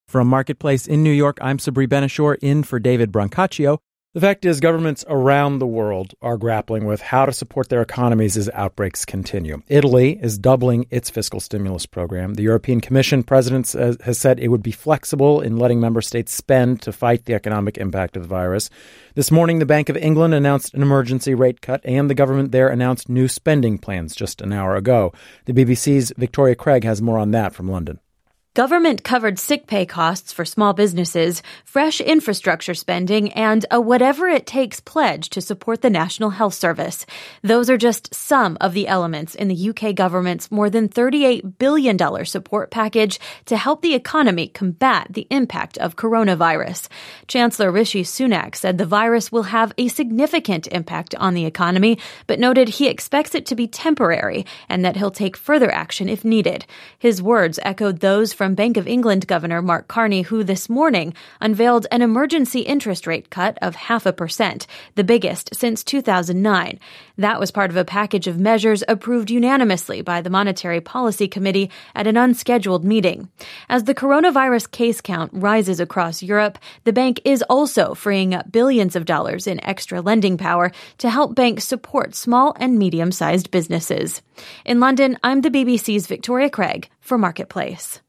From Marketplace in New York, I'm Sabri Ben-Achour, in for David Brancaccio. The fact is, governments around the world are grappling with how to support their economies as outbreaks continue. Italy is doubling its fiscal stimulus program. The European Commission president has said it would be flexible in letting member states spend to fight the economic impact of the virus. This morning, the Bank of England announced an emergency rate cut, and the government there announced new spending plans just an hour ago. The BBC's Victoria Craig has more on that from London. Government-covered sick pay costs for small businesses, fresh infrastructure spending, and a whatever-it-takes pledge to support the National Health Service. Those are just some of the elements in the UK government's more than $38 billion support package to help the economy combat the impact of coronavirus. Chancellor Rishi Sunak said the virus will have a significant impact on the economy, but noted he expects it to be temporary and that he'll take further action if needed. His words echoed those from Bank of England Governor Mark Carney, who this morning unveiled an emergency interest rate cut of 0.5%, the biggest since 2009. That was part of a package of measures approved unanimously by the Monetary Policy Committee at an unscheduled meeting. As the coronavirus case count rises across Europe, the bank is also freeing up billions of dollars in extra lending power to help banks support small and medium-sized businesses. In London, I'm the BBC's Victoria Craig for Marketplace.